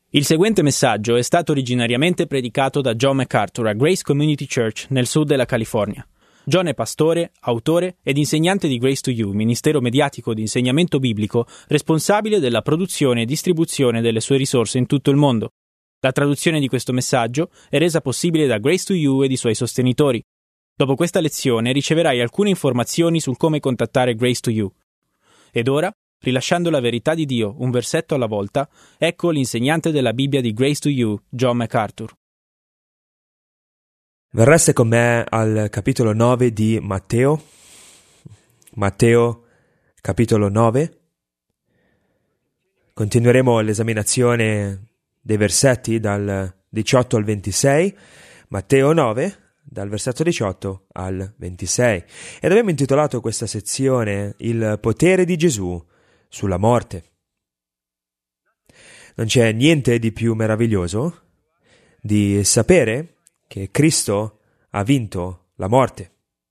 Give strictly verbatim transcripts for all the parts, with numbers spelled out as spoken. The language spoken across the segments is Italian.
Il seguente messaggio è stato originariamente predicato da John MacArthur a Grace Community Church nel sud della California. John è pastore, autore ed insegnante di Grace to You, ministero mediatico di insegnamento biblico responsabile della produzione e distribuzione delle sue risorse in tutto il mondo. La traduzione di questo messaggio è resa possibile da Grace to You ed i suoi sostenitori. Dopo questa lezione riceverai alcune informazioni sul come contattare Grace to You. Ed ora, rilasciando la verità di Dio un versetto alla volta, ecco l'insegnante della Bibbia di Grace to You, John MacArthur. Verreste con me al capitolo nove di Matteo. Matteo, capitolo nove. Continueremo l'esaminazione dei versetti dal diciotto al ventisei. Matteo nove, dal versetto diciotto al ventisei. Ed abbiamo intitolato questa sezione Il potere di Gesù sulla morte. Non c'è niente di più meraviglioso di sapere che Cristo ha vinto la morte.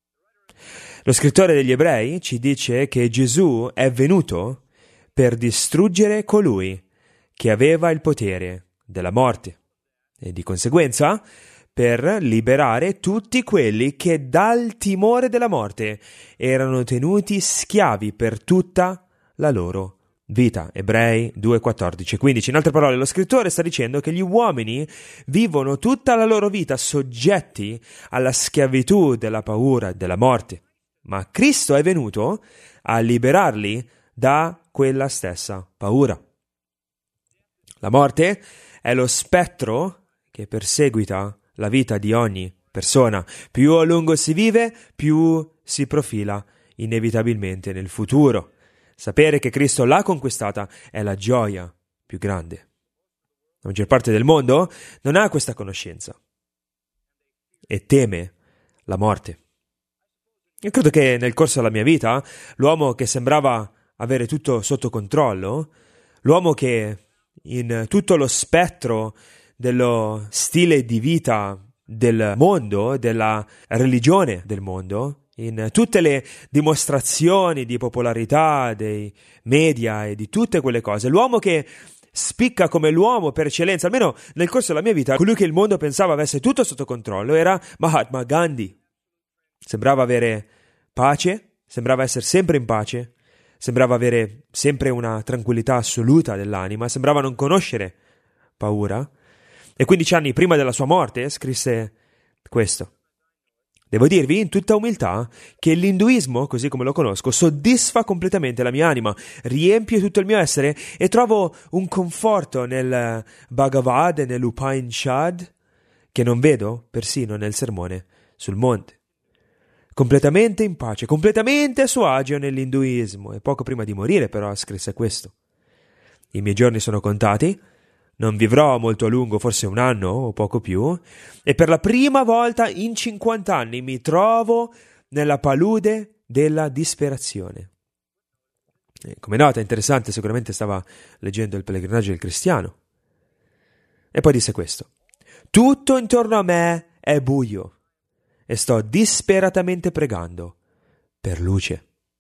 Lo scrittore degli Ebrei ci dice che Gesù è venuto per distruggere colui che aveva il potere della morte e di conseguenza per liberare tutti quelli che dal timore della morte erano tenuti schiavi per tutta la loro vita. Ebrei due, quattordici e quindici. In altre parole, lo scrittore sta dicendo che gli uomini vivono tutta la loro vita soggetti alla schiavitù della paura e della morte, ma Cristo è venuto a liberarli da quella stessa paura. La morte è lo spettro che perseguita la vita di ogni persona. Più a lungo si vive, più si profila inevitabilmente nel futuro. Sapere che Cristo l'ha conquistata è la gioia più grande. La maggior parte del mondo non ha questa conoscenza e teme la morte. Io credo che nel corso della mia vita l'uomo che sembrava avere tutto sotto controllo, l'uomo che in tutto lo spettro dello stile di vita del mondo, della religione del mondo, in tutte le dimostrazioni di popolarità dei media e di tutte quelle cose, l'uomo che spicca come l'uomo per eccellenza, almeno nel corso della mia vita, colui che il mondo pensava avesse tutto sotto controllo era Mahatma Gandhi. Sembrava avere pace, sembrava essere sempre in pace, sembrava avere sempre una tranquillità assoluta dell'anima, sembrava non conoscere paura. E quindici anni prima della sua morte scrisse questo: devo dirvi in tutta umiltà che l'induismo, così come lo conosco, soddisfa completamente la mia anima, riempie tutto il mio essere e trovo un conforto nel Bhagavad e nell'Upanishad che non vedo persino nel sermone sul monte. Completamente in pace, completamente a suo agio nell'induismo. E poco prima di morire però scrisse questo: i miei giorni sono contati, non vivrò molto a lungo, forse un anno o poco più, e per la prima volta in cinquanta anni mi trovo nella palude della disperazione. E come nota interessante, sicuramente stava leggendo Il pellegrinaggio del cristiano. E poi disse questo: tutto intorno a me è buio e sto disperatamente pregando per luce.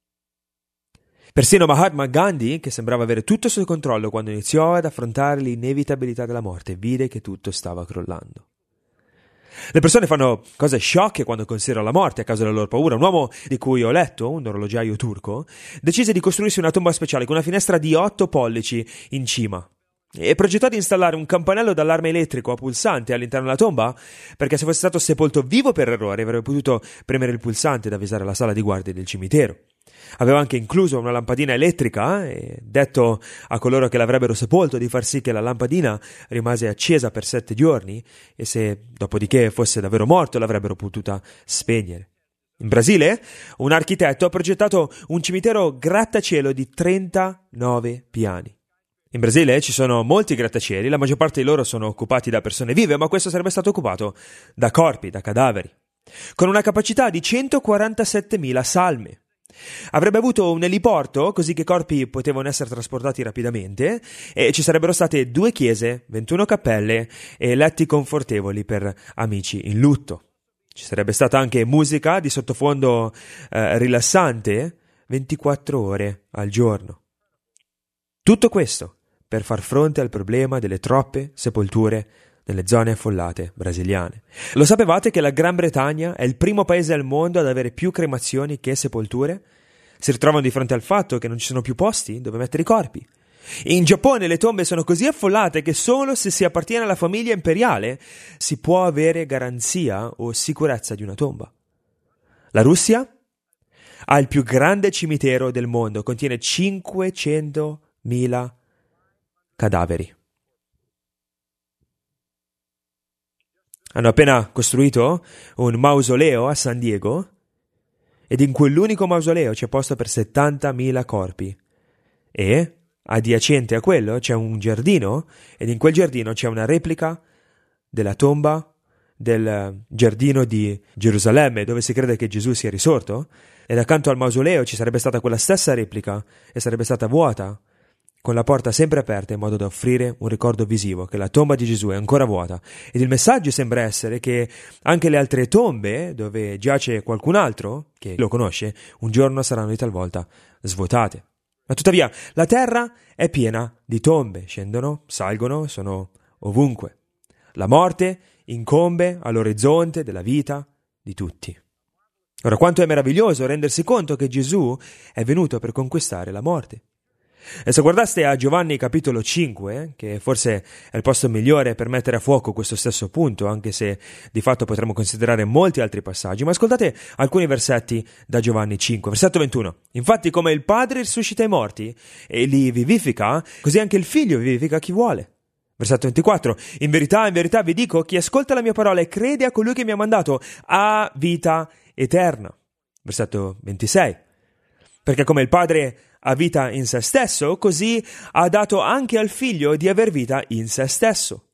Persino Mahatma Gandhi, che sembrava avere tutto sotto controllo quando iniziò ad affrontare l'inevitabilità della morte, vide che tutto stava crollando. Le persone fanno cose sciocche quando considerano la morte a causa della loro paura. Un uomo di cui ho letto, un orologiaio turco, decise di costruirsi una tomba speciale con una finestra di otto pollici in cima e progettò di installare un campanello d'allarme elettrico a pulsante all'interno della tomba, perché se fosse stato sepolto vivo per errore avrebbe potuto premere il pulsante ed avvisare la sala di guardia del cimitero. Aveva anche incluso una lampadina elettrica e detto a coloro che l'avrebbero sepolto di far sì che la lampadina rimase accesa per sette giorni e se dopodiché fosse davvero morto l'avrebbero potuta spegnere. In Brasile un architetto ha progettato un cimitero grattacielo di trentanove piani. In Brasile ci sono molti grattacieli, la maggior parte di loro sono occupati da persone vive, ma questo sarebbe stato occupato da corpi, da cadaveri, con una capacità di centoquarantasettemila salme. Avrebbe avuto un eliporto, così che i corpi potevano essere trasportati rapidamente, e ci sarebbero state due chiese, ventuno cappelle e letti confortevoli per amici in lutto. Ci sarebbe stata anche musica di sottofondo eh, rilassante ventiquattro ore al giorno. Tutto questo per far fronte al problema delle troppe sepolture nelle zone affollate brasiliane. Lo sapevate che la Gran Bretagna è il primo paese al mondo ad avere più cremazioni che sepolture? Si ritrovano di fronte al fatto che non ci sono più posti dove mettere i corpi. In Giappone le tombe sono così affollate che solo se si appartiene alla famiglia imperiale si può avere garanzia o sicurezza di una tomba. La Russia ha il più grande cimitero del mondo, contiene cinquecentomila cadaveri. Hanno appena costruito un mausoleo a San Diego ed in quell'unico mausoleo c'è posto per settantamila corpi e adiacente a quello c'è un giardino ed in quel giardino c'è una replica della tomba del giardino di Gerusalemme dove si crede che Gesù sia risorto, ed accanto al mausoleo ci sarebbe stata quella stessa replica e sarebbe stata vuota, con la porta sempre aperta in modo da offrire un ricordo visivo che la tomba di Gesù è ancora vuota. Ed il messaggio sembra essere che anche le altre tombe dove giace qualcun altro che lo conosce un giorno saranno di talvolta svuotate. Ma tuttavia la terra è piena di tombe, scendono, salgono, sono ovunque. La morte incombe all'orizzonte della vita di tutti. Ora, quanto è meraviglioso rendersi conto che Gesù è venuto per conquistare la morte. E se guardaste a Giovanni capitolo cinque, che forse è il posto migliore per mettere a fuoco questo stesso punto, anche se di fatto potremmo considerare molti altri passaggi, ma ascoltate alcuni versetti da Giovanni cinque, versetto ventuno. Infatti, come il Padre risuscita i morti e li vivifica, così anche il Figlio vivifica chi vuole. Versetto ventiquattro. In verità, in verità vi dico, chi ascolta la mia parola e crede a colui che mi ha mandato ha vita eterna. Versetto ventisei. Perché come il Padre ha vita in se stesso, così ha dato anche al Figlio di aver vita in se stesso.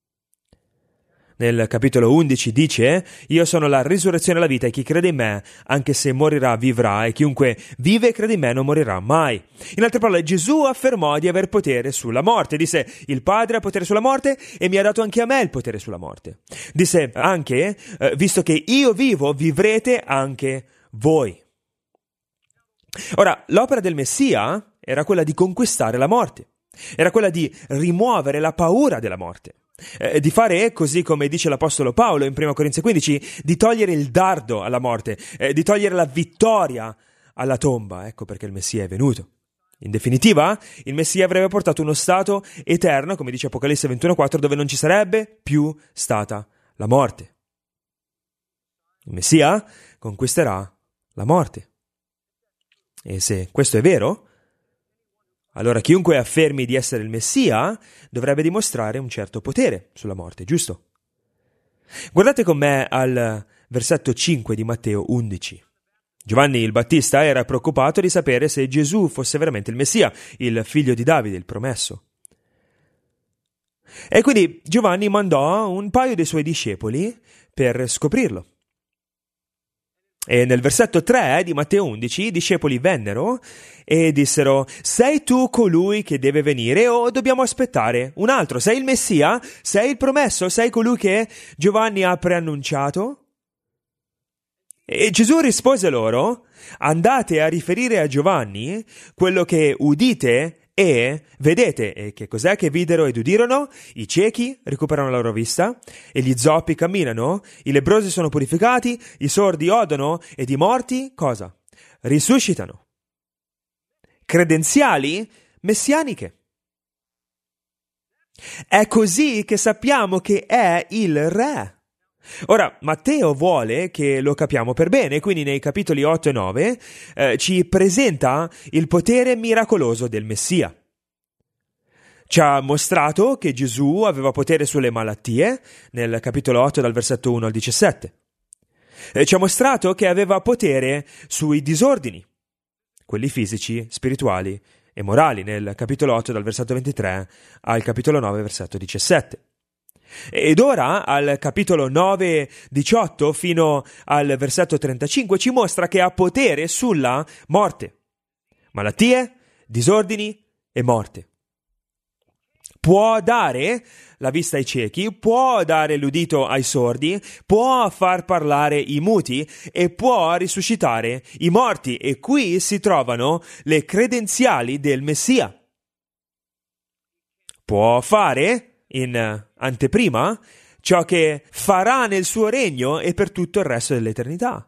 Nel capitolo undici dice: io sono la risurrezione e la vita, e chi crede in me, anche se morirà, vivrà, e chiunque vive e crede in me non morirà mai. In altre parole, Gesù affermò di aver potere sulla morte. Disse: il Padre ha potere sulla morte e mi ha dato anche a me il potere sulla morte. Disse anche: eh, visto che io vivo, vivrete anche voi. Ora, l'opera del Messia era quella di conquistare la morte, era quella di rimuovere la paura della morte, eh, di fare, così come dice l'Apostolo Paolo in primo Corinzi quindici, di togliere il dardo alla morte, eh, di togliere la vittoria alla tomba. Ecco perché il Messia è venuto. In definitiva, il Messia avrebbe portato uno stato eterno, come dice Apocalisse ventuno quattro, dove non ci sarebbe più stata la morte. Il Messia conquisterà la morte. E se questo è vero, allora chiunque affermi di essere il Messia dovrebbe dimostrare un certo potere sulla morte, giusto? Guardate con me al versetto cinque di Matteo undici. Giovanni il Battista era preoccupato di sapere se Gesù fosse veramente il Messia, il figlio di Davide, il promesso. E quindi Giovanni mandò un paio dei suoi discepoli per scoprirlo. E nel versetto tre di Matteo undici i discepoli vennero e dissero: sei tu colui che deve venire o dobbiamo aspettare un altro? Sei il Messia? Sei il promesso? Sei colui che Giovanni ha preannunciato? E Gesù rispose loro: andate a riferire a Giovanni quello che udite e vedete. E che cos'è che videro ed udirono? I ciechi recuperano la loro vista, e gli zoppi camminano, i lebbrosi sono purificati, i sordi odono, ed i morti, cosa? Risuscitano. Credenziali messianiche. È così che sappiamo che è il Re. Ora, Matteo vuole che lo capiamo per bene, quindi nei capitoli otto e nove eh, ci presenta il potere miracoloso del Messia. Ci ha mostrato che Gesù aveva potere sulle malattie, nel capitolo otto dal versetto uno al diciassette. E ci ha mostrato che aveva potere sui disordini, quelli fisici, spirituali e morali, nel capitolo otto dal versetto ventitré al capitolo nove versetto diciassette. Ed ora, al capitolo nove diciotto fino al versetto trentacinque, ci mostra che ha potere sulla morte, malattie, disordini e morte. Può dare la vista ai ciechi, può dare l'udito ai sordi, può far parlare i muti e può risuscitare i morti. E qui si trovano le credenziali del Messia. può fare in anteprima ciò che farà nel suo regno e per tutto il resto dell'eternità.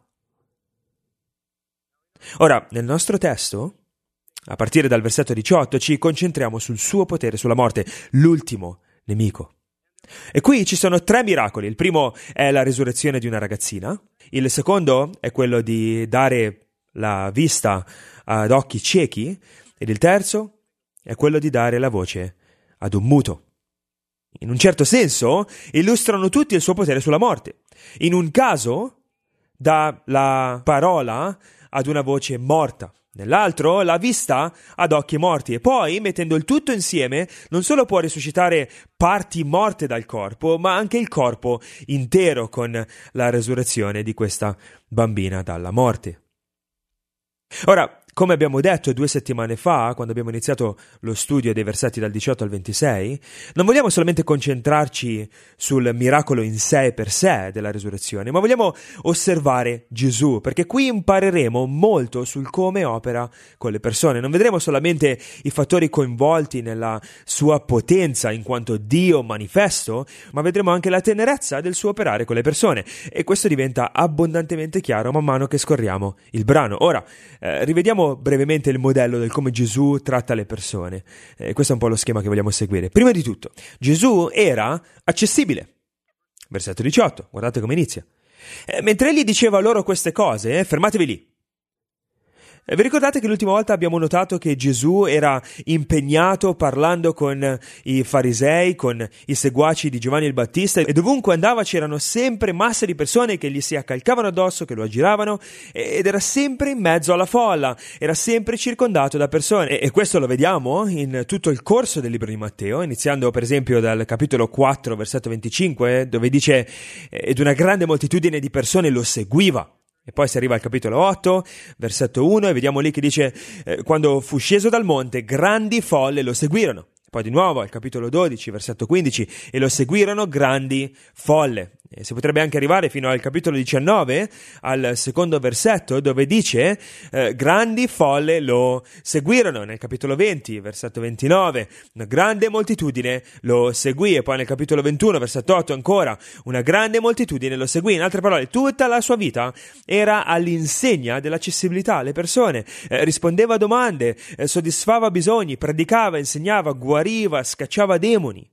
Ora, nel nostro testo, a partire dal versetto diciotto, ci concentriamo sul suo potere sulla morte, l'ultimo nemico. E qui ci sono tre miracoli. Il primo è la risurrezione di una ragazzina, il secondo è quello di dare la vista ad occhi ciechi, ed il terzo è quello di dare la voce ad un muto. In un certo senso illustrano tutti il suo potere sulla morte. In un caso dà la parola ad una voce morta, nell'altro la vista ad occhi morti, e poi, mettendo il tutto insieme, non solo può risuscitare parti morte dal corpo, ma anche il corpo intero con la resurrezione di questa bambina dalla morte. Ora, come abbiamo detto due settimane fa, quando abbiamo iniziato lo studio dei versetti dal diciotto al ventisei, non vogliamo solamente concentrarci sul miracolo in sé per sé della risurrezione, ma vogliamo osservare Gesù, perché qui impareremo molto sul come opera con le persone. Non vedremo solamente i fattori coinvolti nella sua potenza in quanto Dio manifesto, ma vedremo anche la tenerezza del suo operare con le persone, e questo diventa abbondantemente chiaro man mano che scorriamo il brano. Ora, eh, rivediamo brevemente il modello del come Gesù tratta le persone. Eh, questo è un po' lo schema che vogliamo seguire. Prima di tutto, Gesù era accessibile. Versetto diciotto, guardate come inizia. Eh, mentre egli diceva loro queste cose, eh, fermatevi lì. Eh, vi ricordate che l'ultima volta abbiamo notato che Gesù era impegnato parlando con i farisei, con i seguaci di Giovanni il Battista, e dovunque andava c'erano sempre masse di persone che gli si accalcavano addosso, che lo aggiravano, ed era sempre in mezzo alla folla, era sempre circondato da persone, e questo lo vediamo in tutto il corso del libro di Matteo, iniziando per esempio dal capitolo quattro, versetto venticinque, dove dice ed una grande moltitudine di persone lo seguiva. E poi si arriva al capitolo otto, versetto uno, e vediamo lì che dice eh, quando fu sceso dal monte, grandi folle lo seguirono. Poi di nuovo al capitolo dodici, versetto quindici, e lo seguirono grandi folle. E si potrebbe anche arrivare fino al capitolo diciannove, al secondo versetto, dove dice eh, grandi folle lo seguirono. Nel capitolo venti, versetto ventinove, una grande moltitudine lo seguì. E poi nel capitolo ventuno, versetto otto, ancora una grande moltitudine lo seguì. In altre parole, tutta la sua vita era all'insegna dell'accessibilità alle persone. Eh, rispondeva a domande, eh, soddisfava bisogni, predicava, insegnava, guariva, scacciava demoni.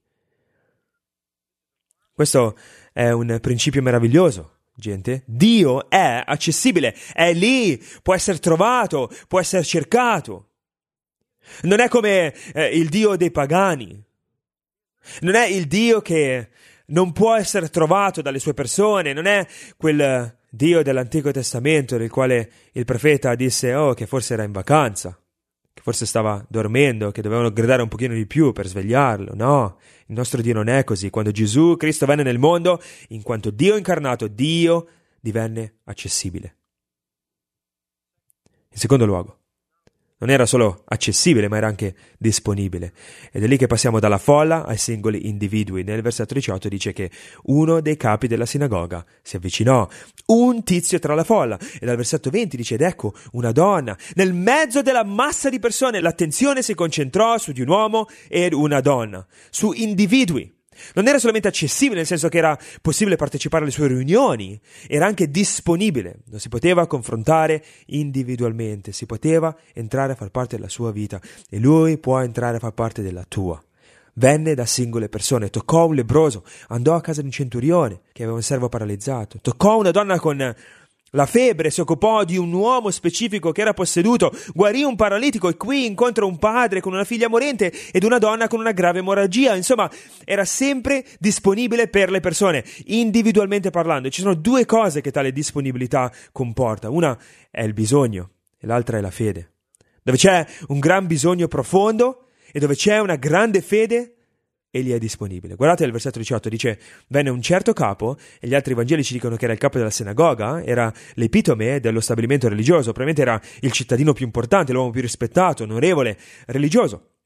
Questo è un principio meraviglioso, gente. Dio è accessibile, è lì, può essere trovato, può essere cercato. Non è come eh, il Dio dei pagani. Non è il Dio che non può essere trovato dalle sue persone. Non è quel Dio dell'Antico Testamento del quale il profeta disse oh, che forse era in vacanza, che forse stava dormendo, che dovevano gridare un pochino di più per svegliarlo. No, il nostro Dio non è così. Quando Gesù Cristo venne nel mondo, in quanto Dio incarnato, Dio divenne accessibile. In secondo luogo, non era solo accessibile, ma era anche disponibile. Ed è lì che passiamo dalla folla ai singoli individui. Nel versetto diciotto dice che uno dei capi della sinagoga si avvicinò, un tizio tra la folla. E dal versetto venti dice, ed ecco, una donna. Nel mezzo della massa di persone, l'attenzione si concentrò su di un uomo ed una donna, su individui. Non era solamente accessibile, nel senso che era possibile partecipare alle sue riunioni, era anche disponibile, lo si poteva confrontare individualmente, si poteva entrare a far parte della sua vita e lui può entrare a far parte della tua. Venne da singole persone, toccò un lebbroso, andò a casa di un centurione che aveva un servo paralizzato, toccò una donna con la febbre, si occupò di un uomo specifico che era posseduto, guarì un paralitico e qui incontra un padre con una figlia morente ed una donna con una grave emorragia. Insomma, era sempre disponibile per le persone, individualmente parlando. Ci sono due cose che tale disponibilità comporta. Una è il bisogno e l'altra è la fede. Dove c'è un gran bisogno profondo e dove c'è una grande fede, egli è disponibile. Guardate il versetto diciotto, dice venne un certo capo, e gli altri vangeli ci dicono che era il capo della sinagoga, era l'epitome dello stabilimento religioso, probabilmente era il cittadino più importante, l'uomo più rispettato, onorevole, religioso.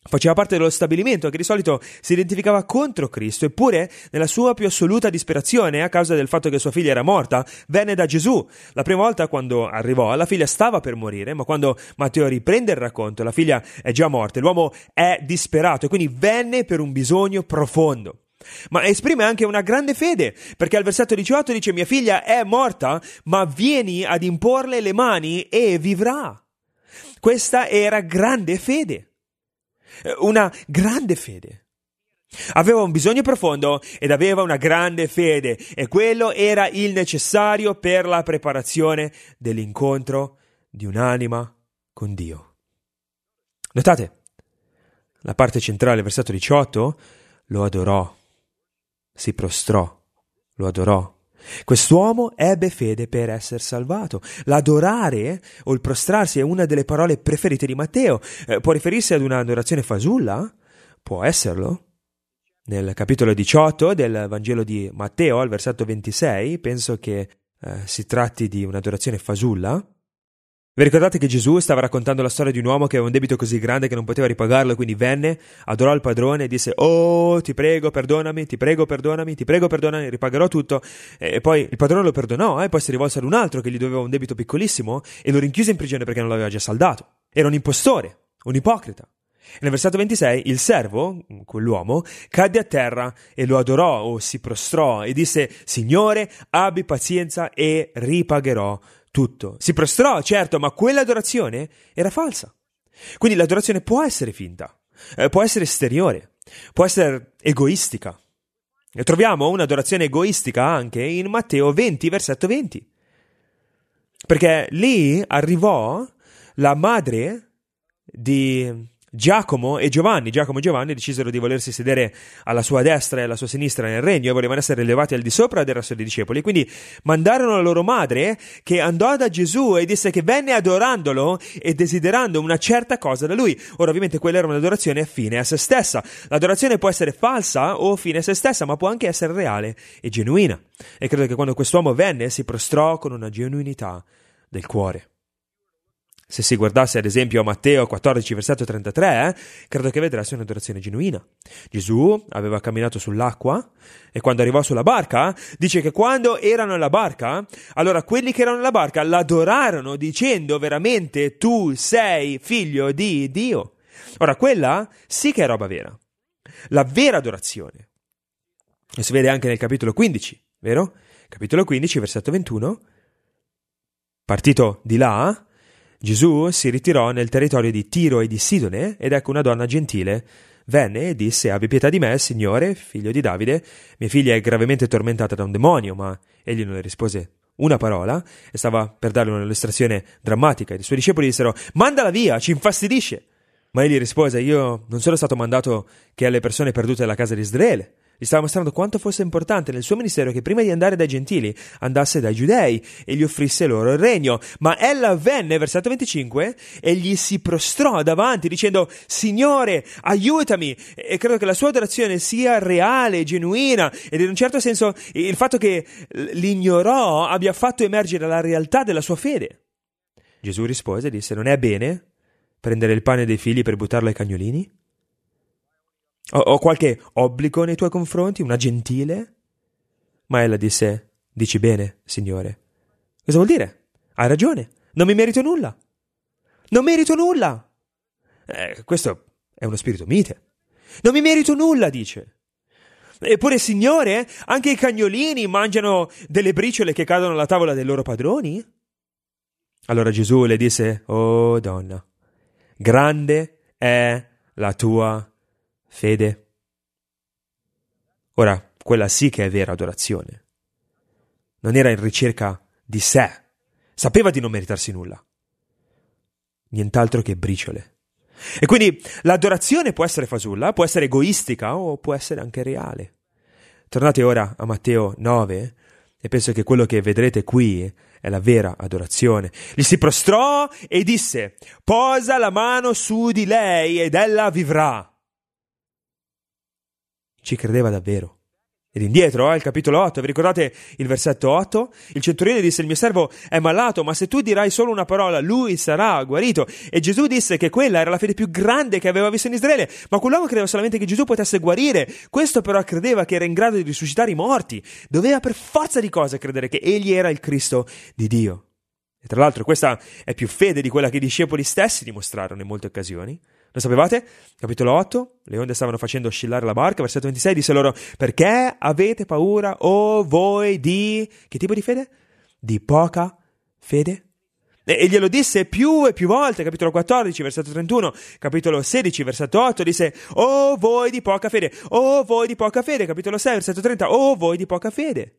Faceva parte dello stabilimento che di solito si identificava contro Cristo, eppure nella sua più assoluta disperazione, a causa del fatto che sua figlia era morta, venne da Gesù. La prima volta quando arrivò, la figlia stava per morire, ma quando Matteo riprende il racconto, la figlia è già morta, l'uomo è disperato e quindi venne per un bisogno profondo. Ma esprime anche una grande fede, perché al versetto diciotto dice: mia figlia è morta, ma vieni ad imporle le mani e vivrà. Questa era grande fede. Una grande fede. Aveva un bisogno profondo ed aveva una grande fede, e quello era il necessario per la preparazione dell'incontro di un'anima con Dio. Notate, la parte centrale, versetto diciotto, lo adorò, si prostrò, lo adorò. Quest'uomo ebbe fede per essere salvato. L'adorare o il prostrarsi è una delle parole preferite di Matteo. Eh, può riferirsi ad un'adorazione fasulla? Può esserlo. Nel capitolo diciotto del Vangelo di Matteo, al versetto ventisei, penso che eh, si tratti di un'adorazione fasulla. Vi ricordate che Gesù stava raccontando la storia di un uomo che aveva un debito così grande che non poteva ripagarlo, quindi venne, adorò il padrone e disse: oh, ti prego, perdonami, ti prego, perdonami, ti prego, perdonami, ripagherò tutto. E poi il padrone lo perdonò e poi si rivolse ad un altro che gli doveva un debito piccolissimo e lo rinchiuse in prigione perché non l'aveva già saldato. Era un impostore, un ipocrita. E nel versetto ventisei il servo, quell'uomo, cadde a terra e lo adorò o si prostrò e disse: Signore, abbi pazienza e ripagherò tutto. Si prostrò, certo, ma quell'adorazione era falsa. Quindi l'adorazione può essere finta, eh, può essere esteriore, può essere egoistica. E troviamo un'adorazione egoistica anche in Matteo venti, versetto venti. Perché lì arrivò la madre di Giacomo e Giovanni. Giacomo e Giovanni decisero di volersi sedere alla sua destra e alla sua sinistra nel regno e volevano essere elevati al di sopra del resto dei discepoli. Quindi mandarono la loro madre, che andò da Gesù e disse che venne adorandolo e desiderando una certa cosa da lui. Ora, ovviamente quella era un'adorazione fine a se stessa. L'adorazione può essere falsa o fine a se stessa, ma può anche essere reale e genuina. E credo che quando quest'uomo venne si prostrò con una genuinità del cuore. Se si guardasse ad esempio a Matteo quattordici, versetto trentatré, eh, credo che vedreste un'adorazione genuina. Gesù aveva camminato sull'acqua e quando arrivò sulla barca, dice che quando erano nella barca, allora quelli che erano nella barca l'adorarono dicendo veramente: tu sei figlio di Dio. Ora, quella sì che è roba vera. La vera adorazione. E si vede anche nel capitolo quindici, vero? Capitolo quindici, versetto ventuno. Partito di là, Gesù si ritirò nel territorio di Tiro e di Sidone ed ecco una donna gentile venne e disse: abbi pietà di me, Signore, figlio di Davide, mia figlia è gravemente tormentata da un demonio. Ma egli non le rispose una parola e stava per darle un'illustrazione drammatica. I suoi discepoli dissero: mandala via, ci infastidisce. Ma egli rispose: io non sono stato mandato che alle persone perdute della casa di Israele. Gli stava mostrando quanto fosse importante nel suo ministero che prima di andare dai gentili andasse dai giudei e gli offrisse loro il regno. Ma ella venne, versetto venticinque, e gli si prostrò davanti dicendo: Signore, aiutami. E credo che la sua adorazione sia reale, genuina, ed in un certo senso il fatto che l'ignorò abbia fatto emergere la realtà della sua fede. Gesù rispose e disse: non è bene prendere il pane dei figli per buttarlo ai cagnolini? Ho, ho qualche obbligo nei tuoi confronti, una gentile? Ma ella disse: dici bene, Signore. Cosa vuol dire? Hai ragione, non mi merito nulla. Non merito nulla. Eh, questo è uno spirito mite. Non mi merito nulla, dice. Eppure, Signore, anche i cagnolini mangiano delle briciole che cadono alla tavola dei loro padroni? Allora Gesù le disse: oh donna, grande è la tua fede. Ora, quella sì che è vera adorazione. Non era in ricerca di sé, sapeva di non meritarsi nulla, nient'altro che briciole. E quindi l'adorazione può essere fasulla, può essere egoistica o può essere anche reale. Tornate ora a Matteo nove e penso che quello che vedrete qui è la vera adorazione. Gli si prostrò e disse: posa la mano su di lei ed ella vivrà. Ci credeva davvero. Ed indietro, al capitolo otto, vi ricordate il versetto otto? Il centurione disse: il mio servo è malato, ma se tu dirai solo una parola, lui sarà guarito. E Gesù disse che quella era la fede più grande che aveva visto in Israele, ma quell'uomo credeva solamente che Gesù potesse guarire. Questo però credeva che era in grado di risuscitare i morti. Doveva per forza di cose credere che egli era il Cristo di Dio. E tra l'altro questa è più fede di quella che i discepoli stessi dimostrarono in molte occasioni. Lo sapevate? Capitolo otto, le onde stavano facendo oscillare la barca, versetto ventisei, disse loro: perché avete paura, o voi di... che tipo di fede? Di poca fede? E, e glielo disse più e più volte, capitolo quattordici, versetto trentuno, capitolo sedici, versetto otto, disse: o voi di poca fede, o voi di poca fede, capitolo sei, versetto trenta, o voi di poca fede.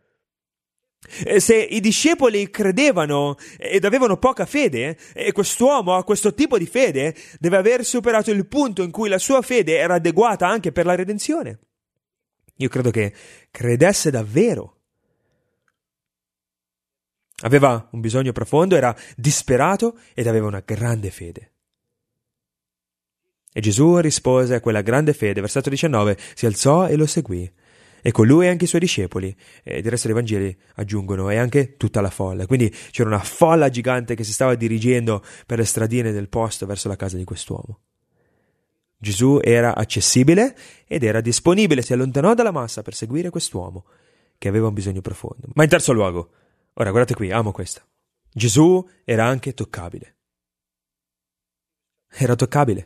Se i discepoli credevano ed avevano poca fede, e quest'uomo ha questo tipo di fede, deve aver superato il punto in cui la sua fede era adeguata anche per la redenzione. Io credo che credesse davvero. Aveva un bisogno profondo, era disperato ed aveva una grande fede. E Gesù rispose a quella grande fede, versetto diciannove, si alzò e lo seguì. E con lui anche i suoi discepoli, e il resto dei Vangeli aggiungono, e anche tutta la folla. Quindi c'era una folla gigante che si stava dirigendo per le stradine del posto verso la casa di quest'uomo. Gesù era accessibile ed era disponibile, si allontanò dalla massa per seguire quest'uomo che aveva un bisogno profondo. Ma in terzo luogo, ora guardate qui, amo questa, Gesù era anche toccabile. Era toccabile.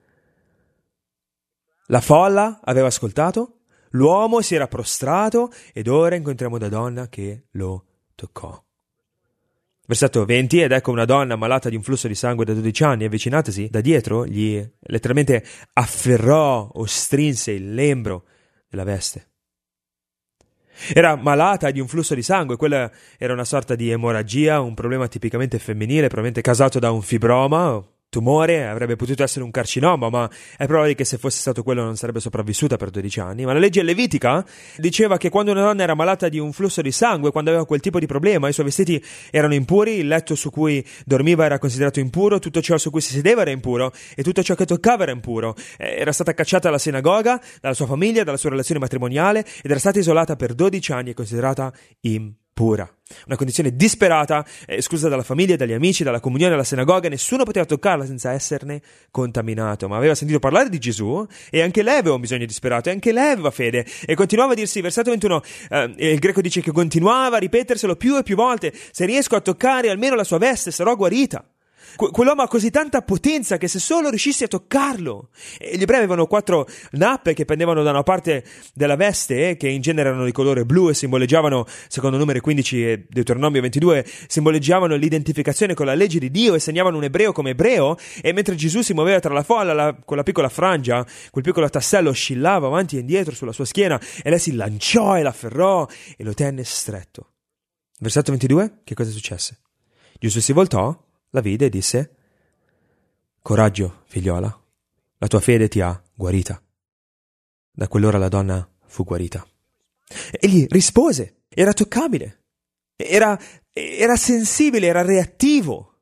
La folla aveva ascoltato, l'uomo si era prostrato ed ora incontriamo una donna che lo toccò. Versetto venti, ed ecco una donna malata di un flusso di sangue da dodici anni, avvicinatasi da dietro, gli letteralmente afferrò o strinse il lembro della veste. Era malata di un flusso di sangue, quella era una sorta di emorragia, un problema tipicamente femminile, probabilmente causato da un fibroma, tumore, avrebbe potuto essere un carcinoma, ma è probabile che se fosse stato quello non sarebbe sopravvissuta per dodici anni. Ma la legge levitica diceva che quando una donna era malata di un flusso di sangue, quando aveva quel tipo di problema, i suoi vestiti erano impuri, il letto su cui dormiva era considerato impuro, tutto ciò su cui si sedeva era impuro e tutto ciò che toccava era impuro. Era stata cacciata dalla sinagoga, dalla sua famiglia, dalla sua relazione matrimoniale ed era stata isolata per dodici anni e considerata impura. Pura. Una condizione disperata, eh, esclusa dalla famiglia, dagli amici, dalla comunione, dalla sinagoga, nessuno poteva toccarla senza esserne contaminato, ma aveva sentito parlare di Gesù e anche lei aveva un bisogno disperato e anche lei aveva fede e continuava a dirsi, versetto ventuno, eh, il greco dice che continuava a ripeterselo più e più volte: se riesco a toccare almeno la sua veste sarò guarita. Que- quell'uomo ha così tanta potenza che se solo riuscissi a toccarlo. E gli ebrei avevano quattro nappe che pendevano da una parte della veste, eh, che in genere erano di colore blu e simboleggiavano, secondo Numeri quindici e Deuteronomio ventidue, simboleggiavano l'identificazione con la legge di Dio e segnavano un ebreo come ebreo. E mentre Gesù si muoveva tra la folla, la, con la piccola frangia, quel piccolo tassello oscillava avanti e indietro sulla sua schiena e lei si lanciò e l'afferrò e lo tenne stretto. Versetto ventidue, che cosa successe? Gesù si voltò, la vide e disse: coraggio, figliola, la tua fede ti ha guarita. Da quell'ora la donna fu guarita. Egli rispose, era toccabile, era, era sensibile, era reattivo.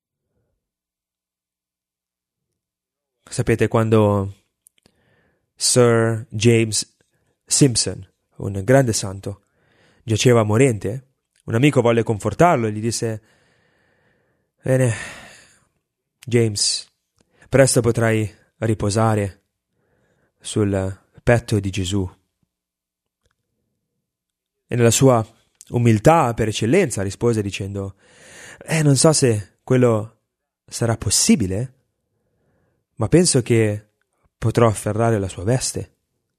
Sapete, quando Sir James Simpson, un grande santo, giaceva morente, un amico volle confortarlo e gli disse: bene, James, presto potrai riposare sul petto di Gesù. E nella sua umiltà per eccellenza rispose dicendo: eh, non so se quello sarà possibile, ma penso che potrò afferrare la sua veste.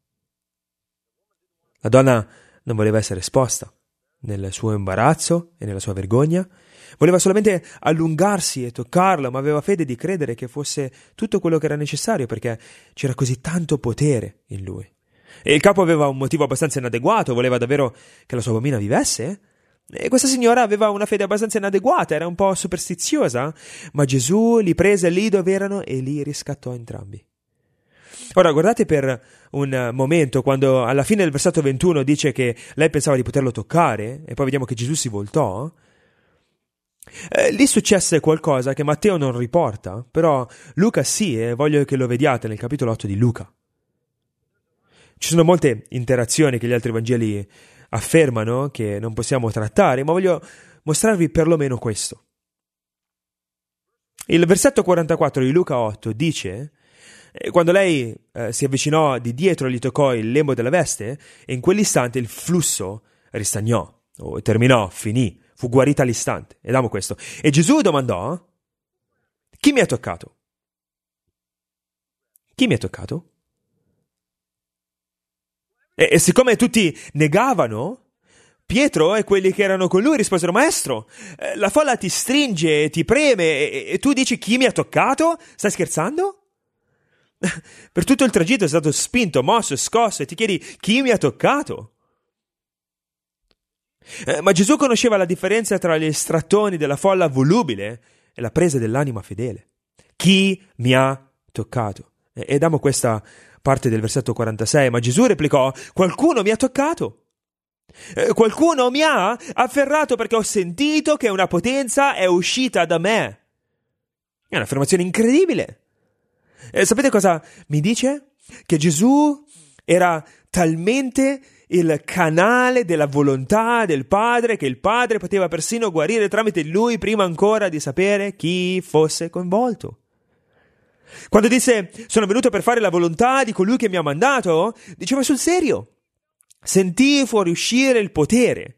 La donna non voleva essere esposta nel suo imbarazzo e nella sua vergogna. Voleva solamente allungarsi e toccarlo, ma aveva fede di credere che fosse tutto quello che era necessario perché c'era così tanto potere in lui. E il capo aveva un motivo abbastanza inadeguato, voleva davvero che la sua bambina vivesse? E questa signora aveva una fede abbastanza inadeguata, era un po' superstiziosa, ma Gesù li prese lì dove erano e li riscattò entrambi. Ora guardate per un momento quando alla fine del versetto ventuno dice che lei pensava di poterlo toccare e poi vediamo che Gesù si voltò. Eh, lì successe qualcosa che Matteo non riporta, però Luca sì, e voglio che lo vediate nel capitolo otto di Luca. Ci sono molte interazioni che gli altri Vangeli affermano che non possiamo trattare, ma voglio mostrarvi perlomeno questo. Il versetto quarantaquattro di Luca otto dice: quando lei eh, si avvicinò di dietro, gli toccò il lembo della veste e in quell'istante il flusso ristagnò, o terminò, finì, fu guarita all'istante. Ed amo questo. E Gesù domandò: chi mi ha toccato? Chi mi ha toccato? E, e siccome tutti negavano, Pietro e quelli che erano con lui risposero: maestro, eh, la folla ti stringe, ti preme e, e tu dici chi mi ha toccato? Stai scherzando? Per tutto il tragitto è stato spinto, mosso, scosso e ti chiedi chi mi ha toccato? Eh, ma Gesù conosceva la differenza tra gli strattoni della folla volubile e la presa dell'anima fedele. Chi mi ha toccato? E, ed amo questa parte del versetto quarantasei, ma Gesù replicò: qualcuno mi ha toccato. Eh, qualcuno mi ha afferrato perché ho sentito che una potenza è uscita da me. È un'affermazione incredibile. Eh, sapete cosa mi dice? Che Gesù era talmente il canale della volontà del Padre che il Padre poteva persino guarire tramite lui prima ancora di sapere chi fosse coinvolto. Quando disse: sono venuto per fare la volontà di colui che mi ha mandato, diceva sul serio. Sentì fuoriuscire il potere.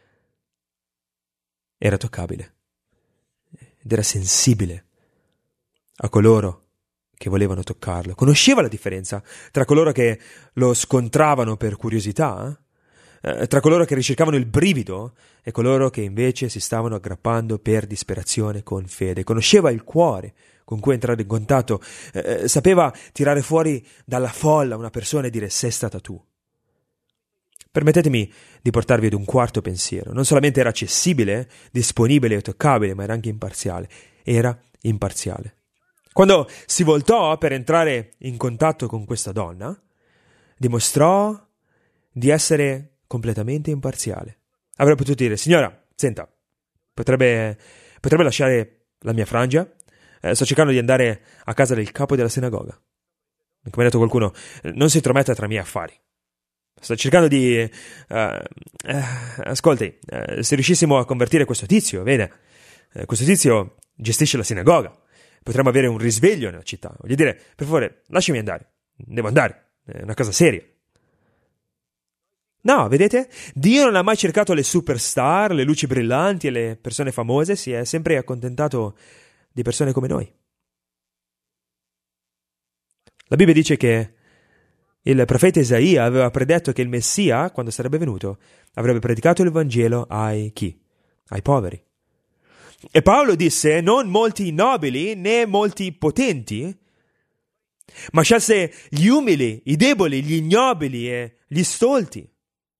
Era toccabile ed era sensibile a coloro che volevano toccarlo. Conosceva la differenza tra coloro che lo scontravano per curiosità, eh, tra coloro che ricercavano il brivido e coloro che invece si stavano aggrappando per disperazione con fede. Conosceva il cuore con cui entrare in contatto, eh, sapeva tirare fuori dalla folla una persona e dire: sei stata tu. Permettetemi di portarvi ad un quarto pensiero. Non solamente era accessibile, disponibile e toccabile, ma era anche imparziale. Era imparziale. Quando si voltò per entrare in contatto con questa donna, dimostrò di essere completamente imparziale. Avrebbe potuto dire: signora, senta, potrebbe, potrebbe lasciare la mia frangia? Eh, sto cercando di andare a casa del capo della sinagoga. Come ha detto qualcuno, non si intrometta tra i miei affari. Sto cercando di... Uh, uh, ascolti, uh, se riuscissimo a convertire questo tizio, vede, uh, questo tizio gestisce la sinagoga. Potremmo avere un risveglio nella città. Voglio dire, per favore, lasciami andare. Devo andare. È una cosa seria. No, vedete? Dio non ha mai cercato le superstar, le luci brillanti e le persone famose. Si è sempre accontentato di persone come noi. La Bibbia dice che il profeta Isaia aveva predetto che il Messia, quando sarebbe venuto, avrebbe predicato il Vangelo ai chi? Ai poveri. E Paolo disse: non molti nobili né molti potenti, ma scelse gli umili, i deboli, gli ignobili e gli stolti.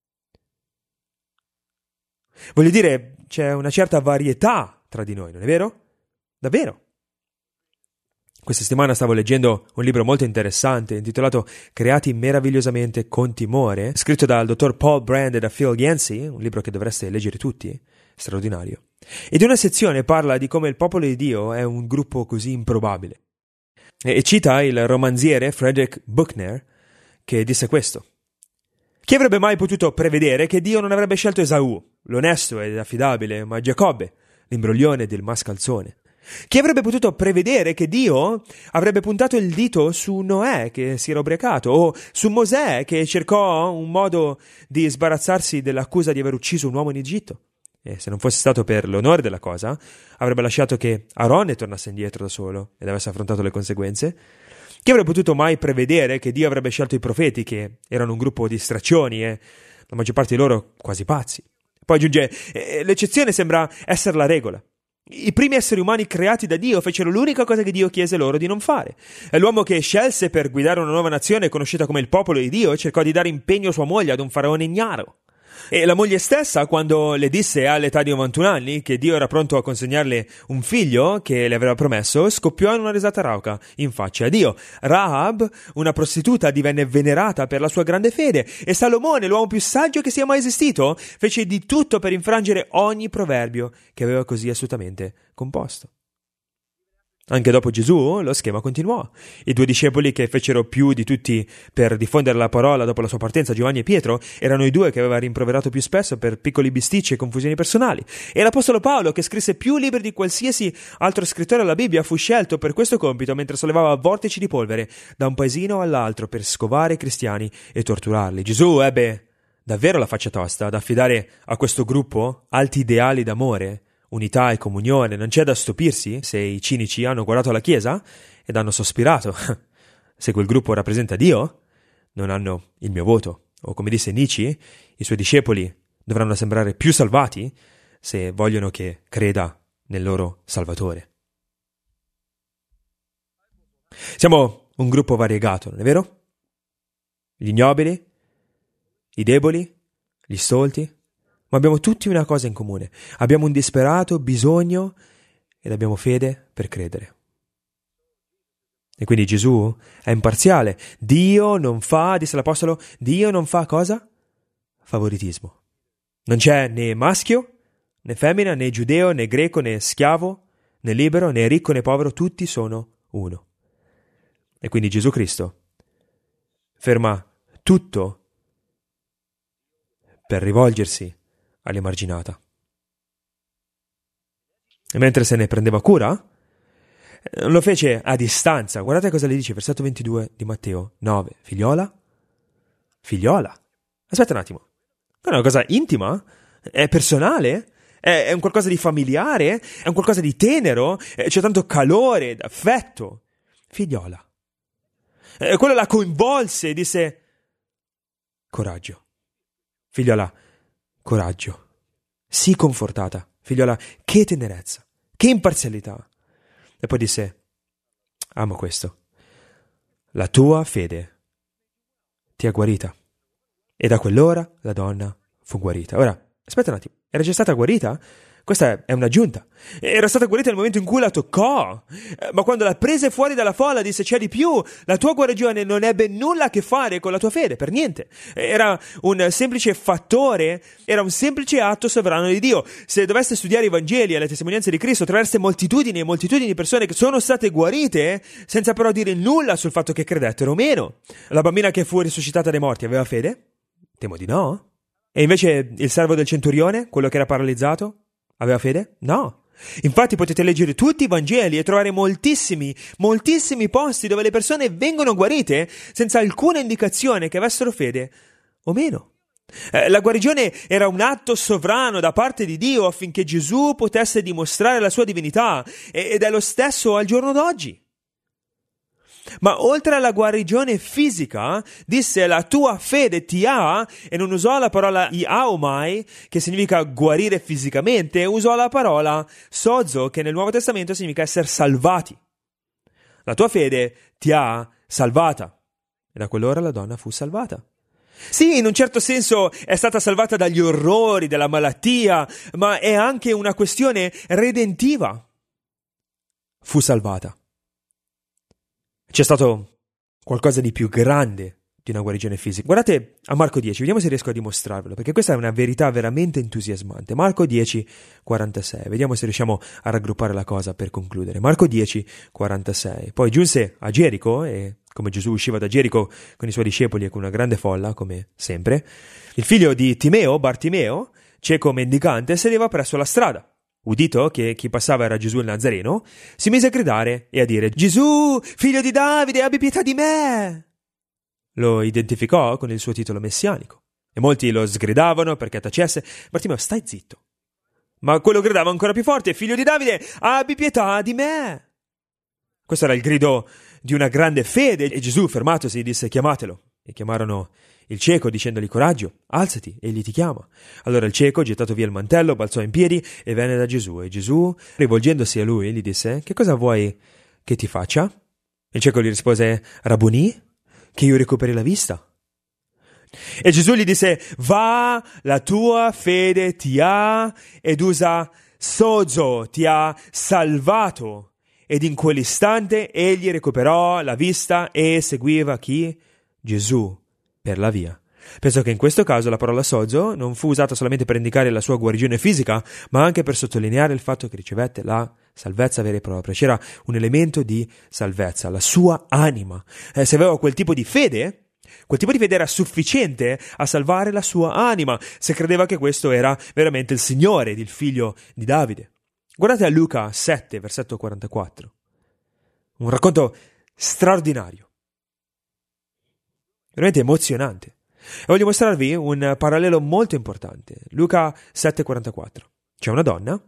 Voglio dire, c'è una certa varietà tra di noi, non è vero? Davvero. Questa settimana stavo leggendo un libro molto interessante intitolato Creati meravigliosamente con timore, scritto dal dottor Paul Brand e da Phil Yancey, un libro che dovreste leggere tutti, straordinario. Ed una sezione parla di come il popolo di Dio è un gruppo così improbabile. E, e cita il romanziere Frederick Buechner, che disse questo: chi avrebbe mai potuto prevedere che Dio non avrebbe scelto Esaù, l'onesto ed affidabile, ma Giacobbe, l'imbroglione del mascalzone? Chi avrebbe potuto prevedere che Dio avrebbe puntato il dito su Noè che si era ubriacato, o su Mosè che cercò un modo di sbarazzarsi dell'accusa di aver ucciso un uomo in Egitto? E se non fosse stato per l'onore della cosa, avrebbe lasciato che Aronne tornasse indietro da solo ed avesse affrontato le conseguenze. Chi avrebbe potuto mai prevedere che Dio avrebbe scelto i profeti, che erano un gruppo di straccioni e la maggior parte di loro quasi pazzi? Poi aggiunge: eh, l'eccezione sembra essere la regola. I primi esseri umani creati da Dio fecero l'unica cosa che Dio chiese loro di non fare. E l'uomo che scelse per guidare una nuova nazione conosciuta come il popolo di Dio cercò di dare impegno a sua moglie ad un faraone ignaro. E la moglie stessa, quando le disse all'età di novantuno anni che Dio era pronto a consegnarle un figlio che le aveva promesso, scoppiò in una risata rauca in faccia a Dio. Rahab, una prostituta, divenne venerata per la sua grande fede, e Salomone, l'uomo più saggio che sia mai esistito, fece di tutto per infrangere ogni proverbio che aveva così astutamente composto. Anche dopo Gesù lo schema continuò. I due discepoli che fecero più di tutti per diffondere la parola dopo la sua partenza, Giovanni e Pietro, erano i due che aveva rimproverato più spesso per piccoli bisticci e confusioni personali. E l'apostolo Paolo, che scrisse più libri di qualsiasi altro scrittore della Bibbia, fu scelto per questo compito mentre sollevava vortici di polvere da un paesino all'altro per scovare i cristiani e torturarli. Gesù ebbe davvero la faccia tosta ad affidare a questo gruppo alti ideali d'amore, unità e comunione. Non c'è da stupirsi se i cinici hanno guardato la Chiesa ed hanno sospirato. Se quel gruppo rappresenta Dio, non hanno il mio voto. O come disse Nietzsche, i suoi discepoli dovranno sembrare più salvati se vogliono che creda nel loro Salvatore. Siamo un gruppo variegato, non è vero? Gli ignobili, i deboli, gli stolti, ma abbiamo tutti una cosa in comune. Abbiamo un disperato bisogno ed abbiamo fede per credere. E quindi Gesù è imparziale. Dio non fa, disse l'apostolo, Dio non fa cosa? Favoritismo. Non c'è né maschio, né femmina, né giudeo, né greco, né schiavo, né libero, né ricco, né povero, tutti sono uno. E quindi Gesù Cristo ferma tutto per rivolgersi all'emarginata. E mentre se ne prendeva cura, lo fece a distanza. Guardate cosa le dice, versetto ventidue di Matteo nove. Figliola? Figliola? Aspetta un attimo. È una cosa intima? È personale? È, è un qualcosa di familiare? È un qualcosa di tenero? C'è tanto calore, affetto. Figliola. E quello la coinvolse e disse: coraggio. Figliola, coraggio. Sii confortata. Figliola, che tenerezza, che imparzialità. E poi disse: amo questo. La tua fede ti ha guarita. E da quell'ora la donna fu guarita. Ora, aspetta un attimo. Era già stata guarita? Questa è un'aggiunta. Era stata guarita nel momento in cui la toccò, ma quando la prese fuori dalla folla disse: c'è di più, la tua guarigione non ebbe nulla a che fare con la tua fede, per niente. Era un semplice fattore, era un semplice atto sovrano di Dio. Se doveste studiare i Vangeli e le testimonianze di Cristo, trovereste moltitudini e moltitudini di persone che sono state guarite senza però dire nulla sul fatto che credettero o meno. La bambina che fu risuscitata dai morti aveva fede? Temo di no. E invece il servo del centurione, quello che era paralizzato, aveva fede? No. Infatti potete leggere tutti i Vangeli e trovare moltissimi, moltissimi posti dove le persone vengono guarite senza alcuna indicazione che avessero fede o meno. Eh, la guarigione era un atto sovrano da parte di Dio affinché Gesù potesse dimostrare la sua divinità, ed è lo stesso al giorno d'oggi. Ma oltre alla guarigione fisica, disse: la tua fede ti ha, e non usò la parola iaomai, che significa guarire fisicamente, usò la parola sozo, che nel Nuovo Testamento significa essere salvati. La tua fede ti ha salvata. E da quell'ora la donna fu salvata. Sì, in un certo senso è stata salvata dagli orrori della malattia, ma è anche una questione redentiva. Fu salvata. C'è stato qualcosa di più grande di una guarigione fisica. Guardate a Marco dieci, vediamo se riesco a dimostrarvelo, perché questa è una verità veramente entusiasmante. Marco dieci, quarantasei, vediamo se riusciamo a raggruppare la cosa per concludere. Marco dieci, quarantasei. Poi giunse a Gerico, e come Gesù usciva da Gerico con i suoi discepoli e con una grande folla, come sempre, il figlio di Timeo, Bartimeo, cieco mendicante, sedeva presso la strada. Udito che chi passava era Gesù il Nazareno, si mise a gridare e a dire: Gesù, figlio di Davide, abbi pietà di me! Lo identificò con il suo titolo messianico, e molti lo sgridavano perché tacesse. Bartimeo, stai zitto. Ma quello gridava ancora più forte: figlio di Davide, abbi pietà di me! Questo era il grido di una grande fede, e Gesù, fermatosi, disse: chiamatelo. E chiamarono il cieco dicendogli: coraggio, alzati, egli ti chiama. Allora il cieco, gettato via il mantello, balzò in piedi e venne da Gesù. E Gesù, rivolgendosi a lui, gli disse: che cosa vuoi che ti faccia? Il cieco gli rispose: Rabboni, che io recuperi la vista. E Gesù gli disse: va, la tua fede ti ha, ed usa sozo, ti ha salvato. Ed in quell'istante egli recuperò la vista e seguiva chi? Gesù per la via. Penso che in questo caso la parola sozo non fu usata solamente per indicare la sua guarigione fisica, ma anche per sottolineare il fatto che ricevette la salvezza vera e propria. C'era un elemento di salvezza, la sua anima. Eh, se aveva quel tipo di fede, quel tipo di fede era sufficiente a salvare la sua anima, se credeva che questo era veramente il Signore ed il figlio di Davide. Guardate a Luca sette, versetto quarantaquattro. Un racconto straordinario, veramente emozionante. E voglio mostrarvi un parallelo molto importante. Luca sette quarantaquattro. C'è una donna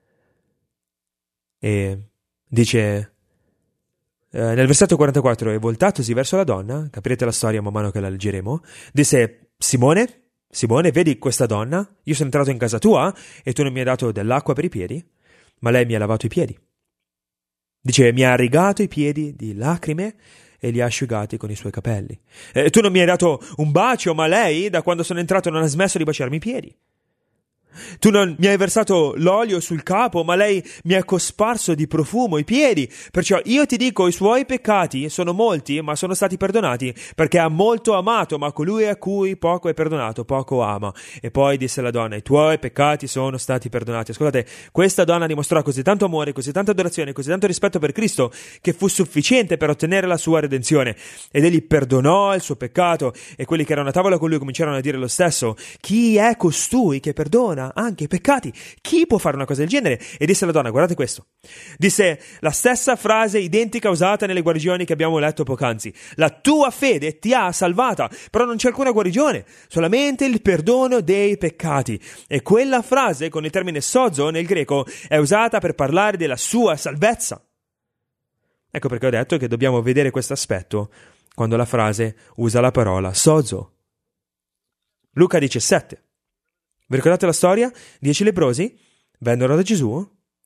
e dice eh, nel versetto quarantaquattro, e voltatosi verso la donna, capirete la storia man mano che la leggeremo, disse: Simone, Simone, vedi questa donna? Io sono entrato in casa tua e tu non mi hai dato dell'acqua per i piedi, ma lei mi ha lavato i piedi. Dice: mi ha rigato i piedi di lacrime e li ha asciugati con i suoi capelli. Eh, tu non mi hai dato un bacio, ma lei, da quando sono entrato, non ha smesso di baciarmi i piedi. Tu non mi hai versato l'olio sul capo, ma lei mi ha cosparso di profumo i piedi. Perciò io ti dico, i suoi peccati sono molti, ma sono stati perdonati, perché ha molto amato, ma colui a cui poco è perdonato, poco ama. E poi disse la donna: i tuoi peccati sono stati perdonati. Ascoltate, questa donna dimostrò così tanto amore, così tanta adorazione, così tanto rispetto per Cristo, che fu sufficiente per ottenere la sua redenzione. Ed egli perdonò il suo peccato, e quelli che erano a tavola con lui cominciarono a dire lo stesso: chi è costui che perdona anche i peccati? Chi può fare una cosa del genere? E disse la donna, guardate questo, disse la stessa frase identica usata nelle guarigioni che abbiamo letto poc'anzi: la tua fede ti ha salvata. Però non c'è alcuna guarigione, solamente il perdono dei peccati. E quella frase con il termine sozo nel greco è usata per parlare della sua salvezza. Ecco perché ho detto che dobbiamo vedere questo aspetto quando la frase usa la parola sozo. Luca diciassette. Vi ricordate la storia? Dieci leprosi vennero da Gesù,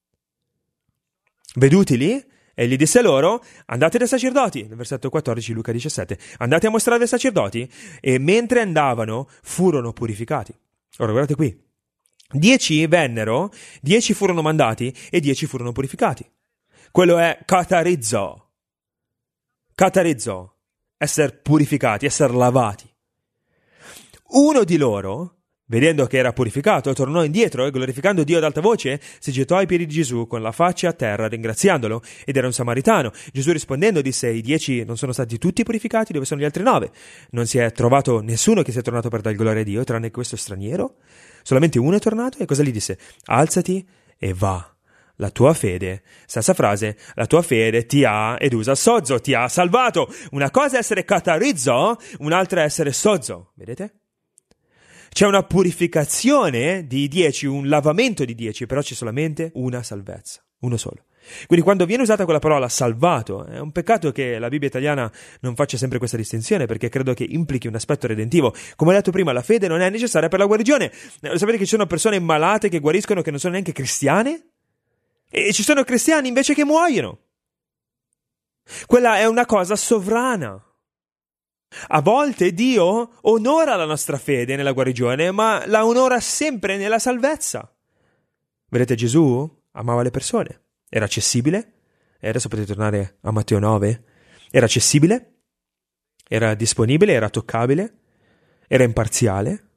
vedutili, e gli disse loro: andate dai sacerdoti, nel versetto quattordici Luca diciassette, andate a mostrare ai sacerdoti, e mentre andavano furono purificati. Ora guardate qui, dieci vennero, dieci furono mandati e dieci furono purificati. Quello è katarizzo, katarizzo, essere purificati, essere lavati. Uno di loro, vedendo che era purificato, tornò indietro e, glorificando Dio ad alta voce, si gettò ai piedi di Gesù con la faccia a terra, ringraziandolo, ed era un samaritano. Gesù rispondendo disse: i dieci non sono stati tutti purificati? Dove sono gli altri nove? Non si è trovato nessuno che sia tornato per dar gloria a Dio, tranne questo straniero? Solamente uno è tornato? E cosa gli disse? Alzati e va. La tua fede, stessa frase, la tua fede ti ha, ed usa sozo, ti ha salvato. Una cosa è essere katarizzo, un'altra è essere sozo. Vedete? C'è una purificazione di dieci, un lavamento di dieci, però c'è solamente una salvezza, uno solo. Quindi quando viene usata quella parola salvato, è un peccato che la Bibbia italiana non faccia sempre questa distinzione, perché credo che implichi un aspetto redentivo. Come ho detto prima, la fede non è necessaria per la guarigione. Sapete che ci sono persone malate che guariscono che non sono neanche cristiane? E ci sono cristiani invece che muoiono. Quella è una cosa sovrana. A volte Dio onora la nostra fede nella guarigione, ma la onora sempre nella salvezza. Vedete, Gesù amava le persone, era accessibile, e adesso potete tornare a Matteo nove, era accessibile, era disponibile, era toccabile, era imparziale.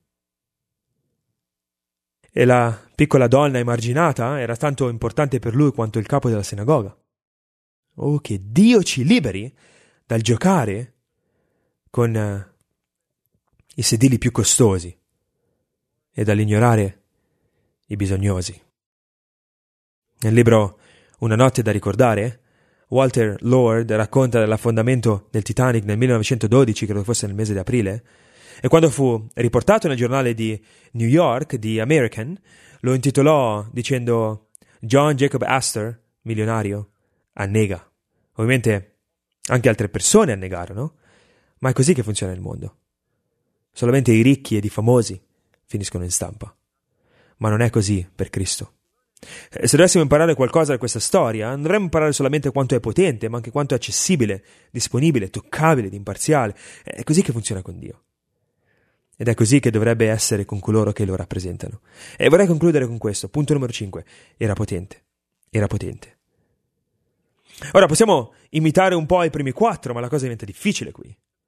E la piccola donna emarginata era tanto importante per lui quanto il capo della sinagoga. Oh, che Dio ci liberi dal giocare con uh, i sedili più costosi e dall'ignorare i bisognosi. Nel libro Una notte da ricordare, Walter Lord racconta dell'affondamento del Titanic nel millenovecentododici, credo fosse nel mese di aprile, e quando fu riportato nel giornale di New York, di American, lo intitolò dicendo: John Jacob Astor, milionario, annega. Ovviamente anche altre persone annegarono, ma è così che funziona il mondo. Solamente i ricchi ed i famosi finiscono in stampa. Ma non è così per Cristo. Se dovessimo imparare qualcosa da questa storia, non dovremmo imparare solamente quanto è potente, ma anche quanto è accessibile, disponibile, toccabile ed imparziale. È così che funziona con Dio. Ed è così che dovrebbe essere con coloro che lo rappresentano. E vorrei concludere con questo. Punto numero cinque. Era potente. Era potente. Ora possiamo imitare un po' i primi quattro, ma la cosa diventa difficile qui.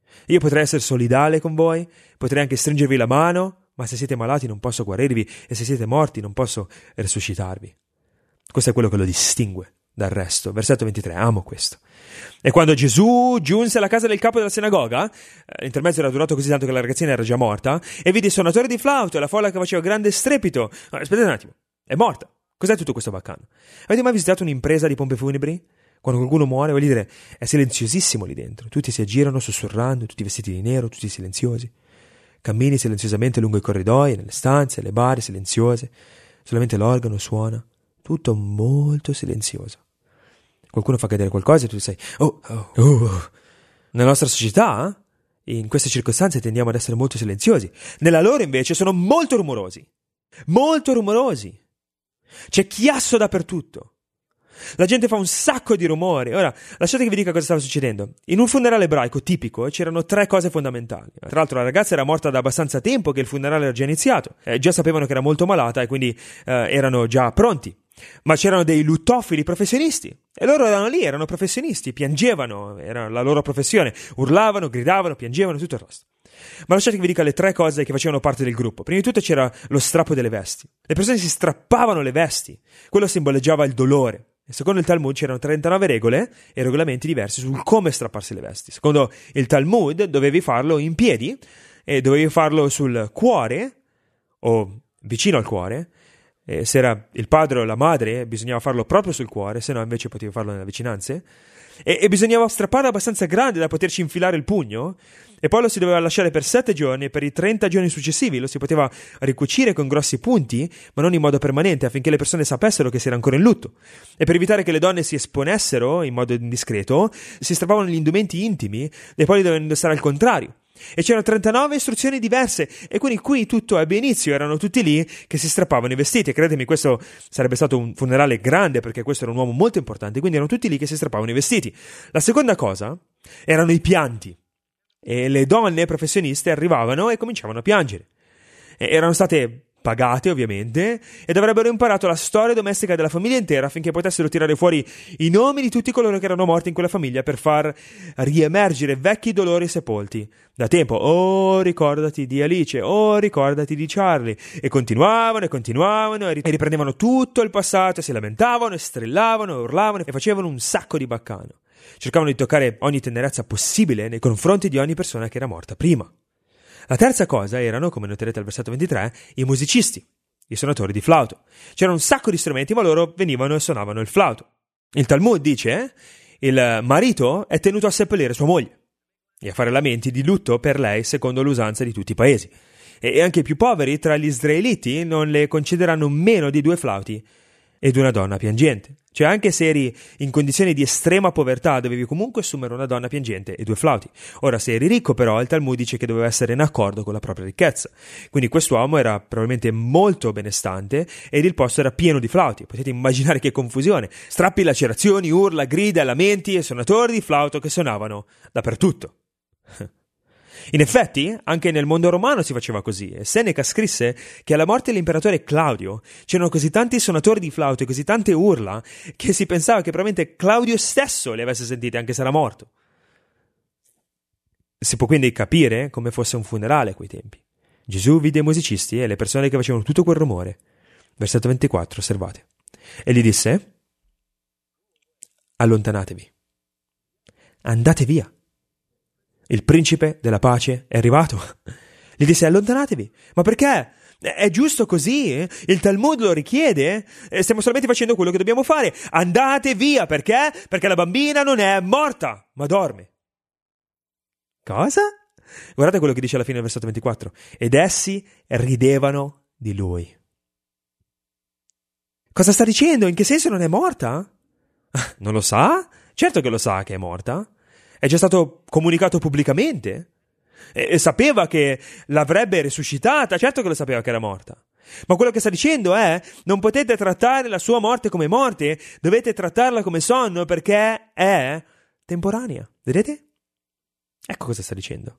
Io potrei essere solidale con voi, potrei anche stringervi la mano, ma se siete malati non posso guarirvi e se siete morti non posso risuscitarvi. Questo è quello che lo distingue dal resto. Versetto ventitré, amo questo. E quando Gesù giunse alla casa del capo della sinagoga, l'intermezzo era durato così tanto che la ragazzina era già morta, e vide i suonatori di flauto e la folla che faceva grande strepito. Aspettate un attimo, è morta. Cos'è tutto questo baccano? Avete mai visitato un'impresa di pompe funebri? Quando qualcuno muore, voglio dire, è silenziosissimo lì dentro. Tutti si aggirano sussurrando, tutti vestiti di nero, tutti silenziosi. Cammini silenziosamente lungo i corridoi, nelle stanze, le bare silenziose. Solamente l'organo suona. Tutto molto silenzioso. Qualcuno fa cadere qualcosa e tu sei, oh, oh, oh. Nella nostra società, in queste circostanze tendiamo ad essere molto silenziosi. Nella loro invece sono molto rumorosi. Molto rumorosi. C'è chiasso dappertutto. La gente fa un sacco di rumore. Ora, lasciate che vi dica cosa stava succedendo. In un funerale ebraico tipico c'erano tre cose fondamentali. Tra l'altro la ragazza era morta da abbastanza tempo che il funerale era già iniziato. Eh, già sapevano che era molto malata e quindi eh, erano già pronti. Ma c'erano dei luttofili professionisti. E loro erano lì, erano professionisti, piangevano, era la loro professione. Urlavano, gridavano, piangevano, tutto il resto. Ma lasciate che vi dica le tre cose che facevano parte del gruppo. Prima di tutto c'era lo strappo delle vesti. Le persone si strappavano le vesti. Quello simboleggiava il dolore. E secondo il Talmud c'erano trentanove regole e regolamenti diversi sul come strapparsi le vesti. Secondo il Talmud dovevi farlo in piedi e dovevi farlo sul cuore o vicino al cuore. E se era il padre o la madre bisognava farlo proprio sul cuore, se no invece potevi farlo nelle vicinanze. E, e bisognava strapparlo abbastanza grande da poterci infilare il pugno. E poi lo si doveva lasciare per sette giorni e per i trenta giorni successivi lo si poteva ricucire con grossi punti, ma non in modo permanente, affinché le persone sapessero che si era ancora in lutto. E per evitare che le donne si esponessero in modo indiscreto, si strappavano gli indumenti intimi e poi li dovevano indossare al contrario. E c'erano trentanove istruzioni diverse e quindi qui tutto ebbe inizio, erano tutti lì che si strappavano i vestiti e credetemi questo sarebbe stato un funerale grande perché questo era un uomo molto importante, quindi erano tutti lì che si strappavano i vestiti. La seconda cosa erano i pianti e le donne professioniste arrivavano e cominciavano a piangere. E erano state pagate ovviamente ed avrebbero imparato la storia domestica della famiglia intera affinché potessero tirare fuori i nomi di tutti coloro che erano morti in quella famiglia per far riemergere vecchi dolori sepolti da tempo. Oh, ricordati di Alice, oh, ricordati di Charlie, e continuavano e continuavano e riprendevano tutto il passato e si lamentavano e strillavano e urlavano e facevano un sacco di baccano. Cercavano di toccare ogni tenerezza possibile nei confronti di ogni persona che era morta prima. La terza cosa erano, come noterete al versetto ventitré, i musicisti, i suonatori di flauto. C'erano un sacco di strumenti, ma loro venivano e suonavano il flauto. Il Talmud dice il marito è tenuto a seppellire sua moglie e a fare lamenti di lutto per lei secondo l'usanza di tutti i paesi. E anche i più poveri tra gli israeliti non le concederanno meno di due flauti ed una donna piangente. Cioè anche se eri in condizioni di estrema povertà dovevi comunque assumere una donna piangente e due flauti. Ora se eri ricco però il Talmud dice che doveva essere in accordo con la propria ricchezza. Quindi quest'uomo era probabilmente molto benestante ed il posto era pieno di flauti. Potete immaginare che confusione. Strappi, lacerazioni, urla, grida, lamenti e suonatori di flauto che suonavano dappertutto. In effetti, anche nel mondo romano si faceva così, e Seneca scrisse che alla morte dell'imperatore Claudio c'erano così tanti suonatori di flauto e così tante urla che si pensava che probabilmente Claudio stesso le avesse sentite anche se era morto. Si può quindi capire come fosse un funerale a quei tempi. Gesù vide i musicisti e le persone che facevano tutto quel rumore. Versetto ventiquattro, osservate. E gli disse: allontanatevi, andate via. Il principe della pace è arrivato. Gli disse: allontanatevi. Ma perché? È giusto così? Il Talmud lo richiede? Stiamo solamente facendo quello che dobbiamo fare. Andate via. Perché? Perché la bambina non è morta, ma dorme. Cosa? Guardate quello che dice alla fine del versetto ventiquattro. Ed essi ridevano di lui. Cosa sta dicendo? In che senso non è morta? Non lo sa? Certo che lo sa che è morta. È già stato comunicato pubblicamente. E sapeva che l'avrebbe risuscitata. Certo che lo sapeva che era morta. Ma quello che sta dicendo è: non potete trattare la sua morte come morte, dovete trattarla come sonno perché è temporanea. Vedete? Ecco cosa sta dicendo.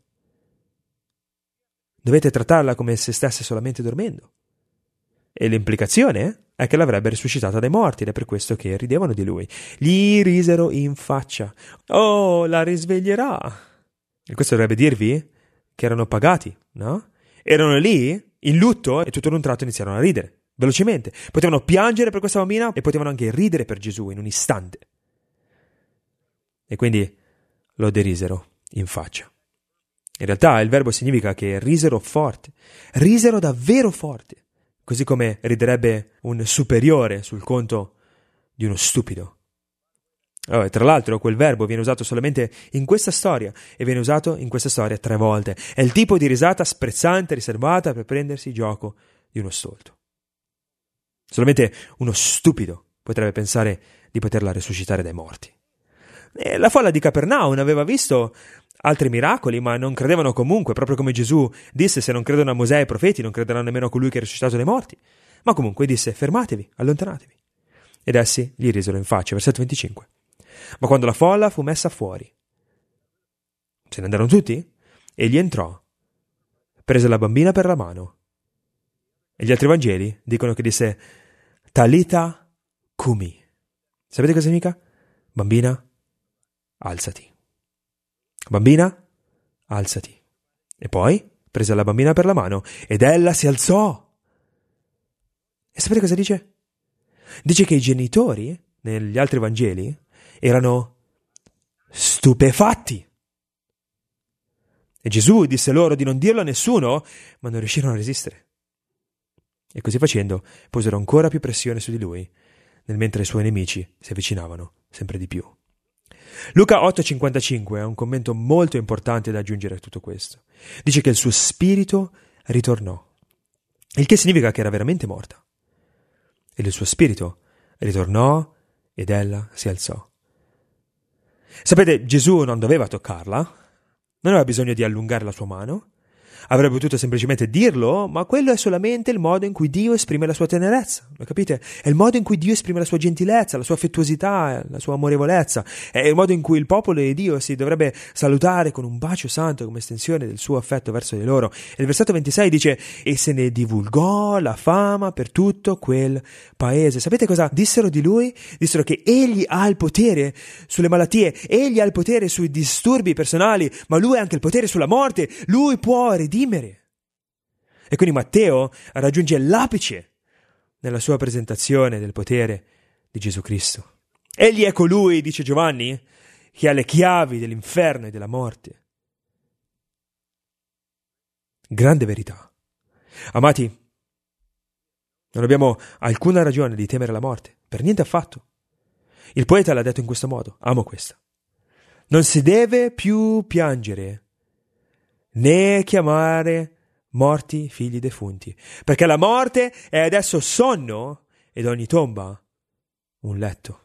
Dovete trattarla come se stesse solamente dormendo. E l'implicazione è che l'avrebbe risuscitata dai morti ed è per questo che ridevano di lui. Gli risero in faccia. Oh, la risveglierà. E questo dovrebbe dirvi che erano pagati, no? Erano lì, in lutto, e tutto in un tratto iniziarono a ridere, velocemente. Potevano piangere per questa bambina e potevano anche ridere per Gesù in un istante. E quindi lo derisero in faccia. In realtà il verbo significa che risero forte, risero davvero forte, così come riderebbe un superiore sul conto di uno stupido. Oh, e tra l'altro quel verbo viene usato solamente in questa storia e viene usato in questa storia tre volte. È il tipo di risata sprezzante riservata per prendersi gioco di uno stolto. Solamente uno stupido potrebbe pensare di poterla risuscitare dai morti. E la folla di Capernaum aveva visto altri miracoli, ma non credevano comunque, proprio come Gesù disse: se non credono a Mosè e ai profeti non crederanno nemmeno a colui che è risuscitato dai morti. Ma comunque disse: fermatevi, allontanatevi. Ed essi gli risero in faccia. Versetto venticinque. Ma quando la folla fu messa fuori, se ne andarono tutti, egli entrò, prese la bambina per la mano. E gli altri Vangeli dicono che disse: Talita cumi. Sapete cosa significa? Bambina, alzati. Bambina, alzati. E poi prese la bambina per la mano ed ella si alzò. E sapete cosa dice? Dice che i genitori, negli altri Vangeli, erano stupefatti. E Gesù disse loro di non dirlo a nessuno, ma non riuscirono a resistere. E così facendo posero ancora più pressione su di lui, nel mentre i suoi nemici si avvicinavano sempre di più. Luca otto cinquantacinque ha un commento molto importante da aggiungere a tutto questo. Dice che il suo spirito ritornò, il che significa che era veramente morta. E il suo spirito ritornò ed ella si alzò. Sapete, Gesù non doveva toccarla, non aveva bisogno di allungare la sua mano, avrebbe potuto semplicemente dirlo, ma quello è solamente il modo in cui Dio esprime la sua tenerezza, lo capite? È il modo in cui Dio esprime la sua gentilezza, la sua affettuosità, la sua amorevolezza, è il modo in cui il popolo di Dio si dovrebbe salutare con un bacio santo come estensione del suo affetto verso di loro. E il versetto ventisei dice: e se ne divulgò la fama per tutto quel paese. Sapete cosa dissero di lui? Dissero che egli ha il potere sulle malattie, egli ha il potere sui disturbi personali, ma lui ha anche il potere sulla morte, lui può redimere. E quindi Matteo raggiunge l'apice nella sua presentazione del potere di Gesù Cristo. Egli è colui, dice Giovanni, che ha le chiavi dell'inferno e della morte. Grande verità. Amati, non abbiamo alcuna ragione di temere la morte, per niente affatto. Il poeta l'ha detto in questo modo, amo questa: non si deve più piangere né chiamare morti figli defunti, perché la morte è adesso sonno ed ogni tomba un letto.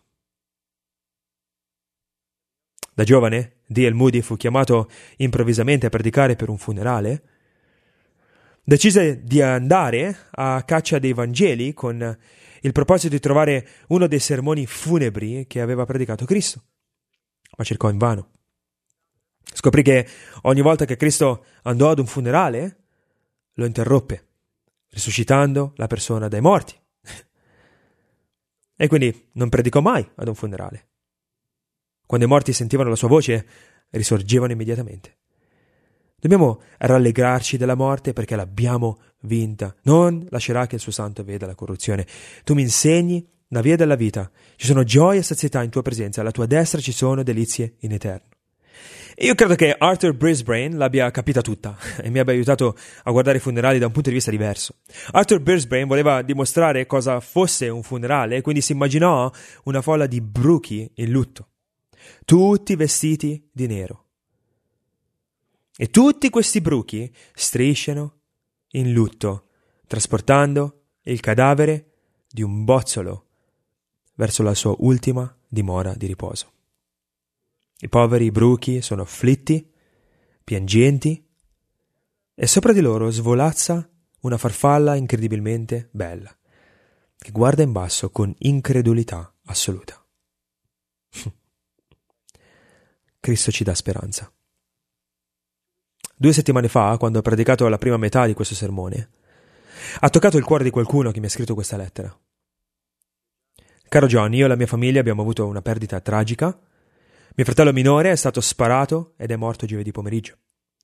Da giovane, D L Moody fu chiamato improvvisamente a predicare per un funerale. Decise di andare a caccia dei Vangeli con il proposito di trovare uno dei sermoni funebri che aveva predicato Cristo, ma cercò invano. Scoprì che ogni volta che Cristo andò ad un funerale, lo interruppe, risuscitando la persona dai morti. E quindi non predicò mai ad un funerale. Quando i morti sentivano la sua voce, risorgevano immediatamente. Dobbiamo rallegrarci della morte perché l'abbiamo vinta. Non lascerà che il suo santo veda la corruzione. Tu mi insegni la via della vita. Ci sono gioia e sazietà in tua presenza. Alla tua destra ci sono delizie in eterno. Io credo che Arthur Brisbane l'abbia capita tutta e mi abbia aiutato a guardare i funerali da un punto di vista diverso. Arthur Brisbane voleva dimostrare cosa fosse un funerale e quindi si immaginò una folla di bruchi in lutto, tutti vestiti di nero. E tutti questi bruchi strisciano in lutto, trasportando il cadavere di un bozzolo verso la sua ultima dimora di riposo. I poveri bruchi sono afflitti, piangenti, e sopra di loro svolazza una farfalla incredibilmente bella, che guarda in basso con incredulità assoluta. Cristo ci dà speranza. Due settimane fa, quando ho predicato la prima metà di questo sermone, ha toccato il cuore di qualcuno che mi ha scritto questa lettera. Caro John, io e la mia famiglia abbiamo avuto una perdita tragica, Mio fratello minore è stato sparato ed è morto giovedì pomeriggio.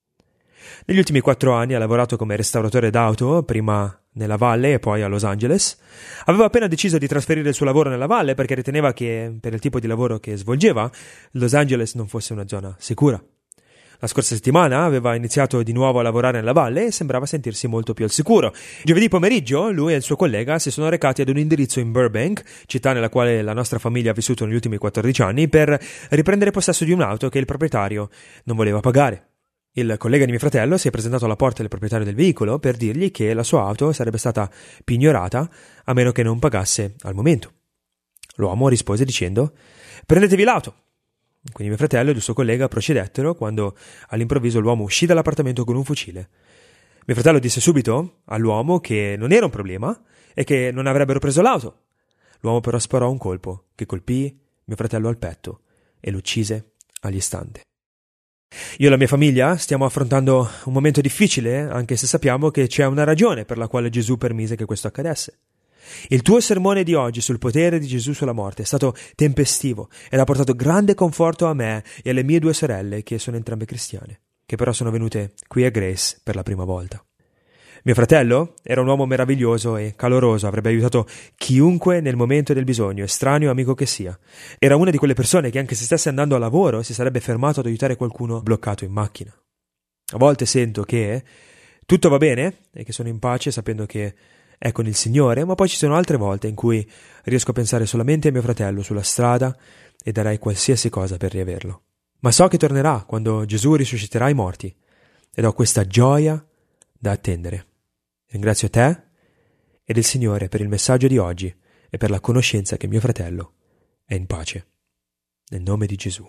Negli ultimi quattro anni ha lavorato come restauratore d'auto, prima nella Valle e poi a Los Angeles. Aveva appena deciso di trasferire il suo lavoro nella Valle perché riteneva che, per il tipo di lavoro che svolgeva, Los Angeles non fosse una zona sicura. La scorsa settimana aveva iniziato di nuovo a lavorare nella Valle e sembrava sentirsi molto più al sicuro. Giovedì pomeriggio lui e il suo collega si sono recati ad un indirizzo in Burbank, città nella quale la nostra famiglia ha vissuto negli ultimi quattordici anni, per riprendere possesso di un'auto che il proprietario non voleva pagare. Il collega di mio fratello si è presentato alla porta del proprietario del veicolo per dirgli che la sua auto sarebbe stata pignorata a meno che non pagasse al momento. L'uomo rispose dicendo: «Prendetevi l'auto». Quindi mio fratello ed il suo collega procedettero quando all'improvviso l'uomo uscì dall'appartamento con un fucile. Mio fratello disse subito all'uomo che non era un problema e che non avrebbero preso l'auto. L'uomo però sparò un colpo che colpì mio fratello al petto e lo uccise all'istante. Io e la mia famiglia stiamo affrontando un momento difficile, anche se sappiamo che c'è una ragione per la quale Gesù permise che questo accadesse. Il tuo sermone di oggi sul potere di Gesù sulla morte è stato tempestivo ed ha portato grande conforto a me e alle mie due sorelle, che sono entrambe cristiane, che però sono venute qui a Grace per la prima volta. Mio fratello era un uomo meraviglioso e caloroso, avrebbe aiutato chiunque nel momento del bisogno, estraneo o amico che sia. Era una di quelle persone che, anche se stesse andando a lavoro, si sarebbe fermato ad aiutare qualcuno bloccato in macchina. A volte sento che tutto va bene e che sono in pace sapendo che è con il Signore, ma poi ci sono altre volte in cui riesco a pensare solamente a mio fratello sulla strada e darei qualsiasi cosa per riaverlo. Ma so che tornerà quando Gesù risusciterà i morti ed ho questa gioia da attendere. Ringrazio te ed il Signore per il messaggio di oggi e per la conoscenza che mio fratello è in pace. Nel nome di Gesù.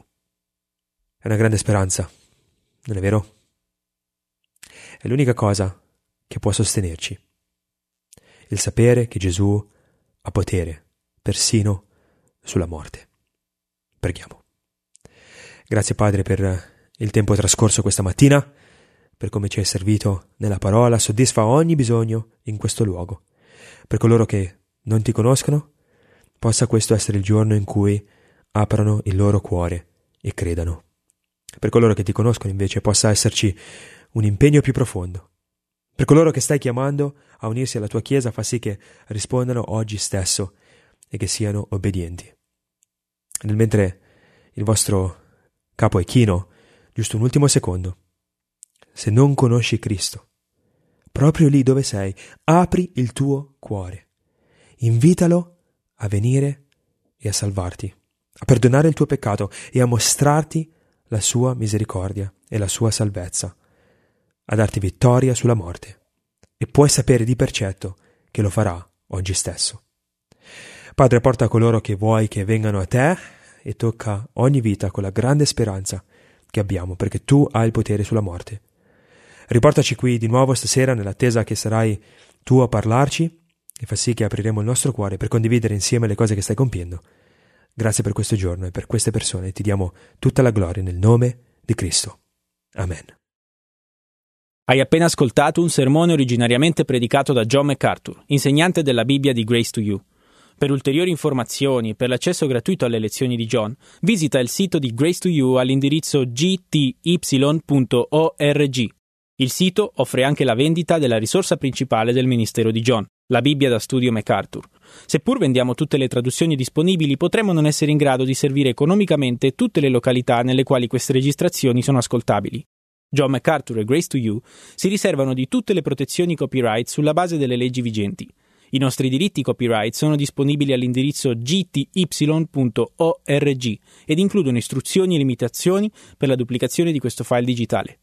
È una grande speranza, non è vero? È l'unica cosa che può sostenerci. Il sapere che Gesù ha potere, persino sulla morte. Preghiamo. Grazie Padre per il tempo trascorso questa mattina, per come ci hai servito nella parola. Soddisfa ogni bisogno in questo luogo. Per coloro che non ti conoscono, possa questo essere il giorno in cui aprano il loro cuore e credano. Per coloro che ti conoscono invece possa esserci un impegno più profondo. Per coloro che stai chiamando a unirsi alla tua Chiesa, fa sì che rispondano oggi stesso e che siano obbedienti. Nel mentre il vostro capo è chino, giusto un ultimo secondo. Se non conosci Cristo, proprio lì dove sei, apri il tuo cuore. Invitalo a venire e a salvarti, a perdonare il tuo peccato e a mostrarti la sua misericordia e la sua salvezza, a darti vittoria sulla morte. E puoi sapere di per certo che lo farà oggi stesso. Padre, porta coloro che vuoi che vengano a te e tocca ogni vita con la grande speranza che abbiamo, perché tu hai il potere sulla morte. Riportaci qui di nuovo stasera nell'attesa che sarai tu a parlarci e fa sì che apriremo il nostro cuore per condividere insieme le cose che stai compiendo. Grazie per questo giorno e per queste persone. Ti diamo tutta la gloria nel nome di Cristo. Amen. Hai appena ascoltato un sermone originariamente predicato da John MacArthur, insegnante della Bibbia di Grace to You. Per ulteriori informazioni e per l'accesso gratuito alle lezioni di John, visita il sito di Grace to You all'indirizzo g t y punto org. Il sito offre anche la vendita della risorsa principale del ministero di John, la Bibbia da studio MacArthur. Seppur vendiamo tutte le traduzioni disponibili, potremmo non essere in grado di servire economicamente tutte le località nelle quali queste registrazioni sono ascoltabili. John MacArthur e Grace to You si riservano di tutte le protezioni copyright sulla base delle leggi vigenti. I nostri diritti copyright sono disponibili all'indirizzo g t y punto org ed includono istruzioni e limitazioni per la duplicazione di questo file digitale.